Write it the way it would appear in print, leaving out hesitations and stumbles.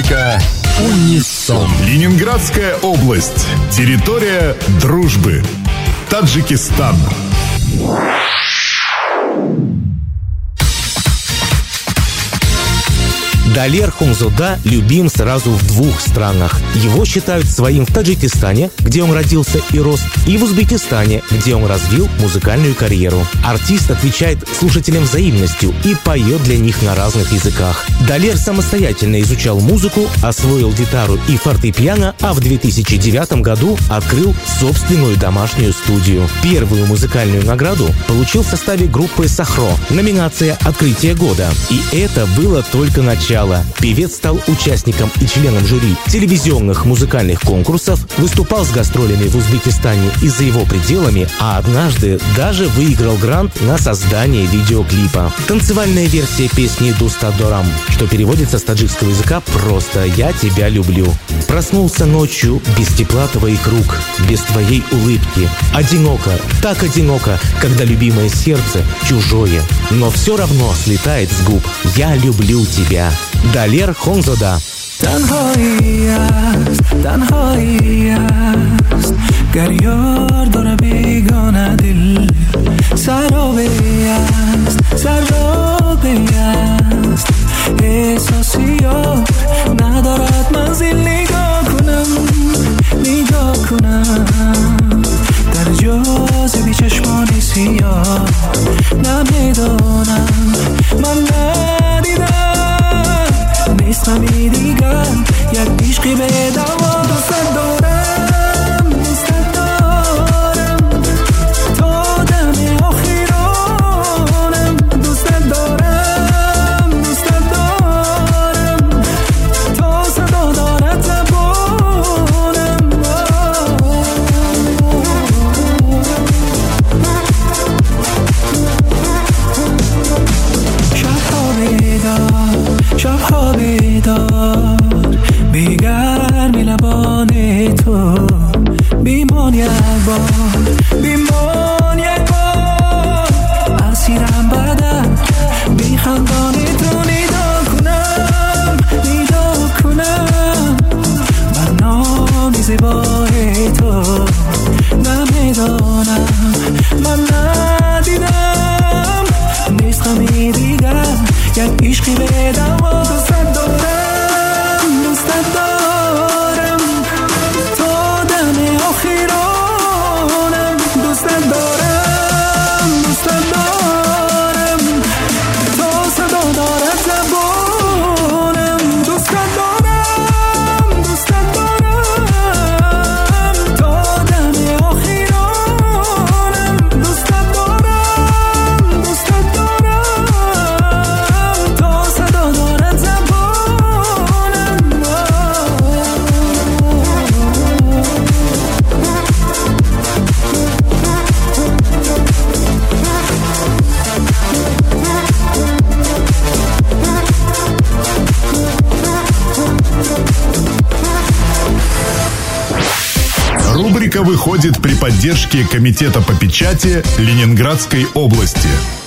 Рубрика «Унисон». Ленинградская область. Территория дружбы. Таджикистан. Далер Хунзода любим сразу в двух странах. Его считают своим в Таджикистане, где он родился и рос, и в Узбекистане, где он развил музыкальную карьеру. Артист отвечает слушателям взаимностью и поет для них на разных языках. Далер самостоятельно изучал музыку, освоил гитару и фортепиано, а в 2009 году открыл собственную домашнюю студию. Первую музыкальную награду получил в составе группы «Сахро». Номинация «Открытие года». И это было только начало. Певец стал участником и членом жюри телевизионных музыкальных конкурсов, выступал с гастролями в Узбекистане и за его пределами, а однажды даже выиграл грант на создание видеоклипа. Танцевальная версия песни «Дуста Дорам», что переводится с таджикского языка просто «Я тебя люблю». Проснулся ночью без тепла твоих рук, без твоей улыбки. Одиноко, так одиноко, когда любимое сердце чужое, но все равно слетает с губ «Я люблю тебя». Далер Хунзода. تنهایی است گر یار داره بیگانه دل سرابه است احساسی یار ندارد منزل نگاه کنم در جاذبه چشمان سیاه نمیدانم من ندیدم نیستم دیگر یک عشقی به دوام دوست دارم تا دم آخرانم دوست دارم تا صدا دارد زبانم شبها بیدار بیگرمی لبان تو بیمان یک بار اسیرم بدن بی خندان تو ندا کنم بر نام زیبای تو نمیدانم من ندیدم نیست غمی دیگر یک عشقی به دوام دوست دارم تا دم آخرانم دوست دارم تا صدا دارد زبانم دوست دارم تا دم آخرانم دوست دارم تا صدا دارد زبانم Рубрика выходит при поддержке Комитета по печати Ленинградской области.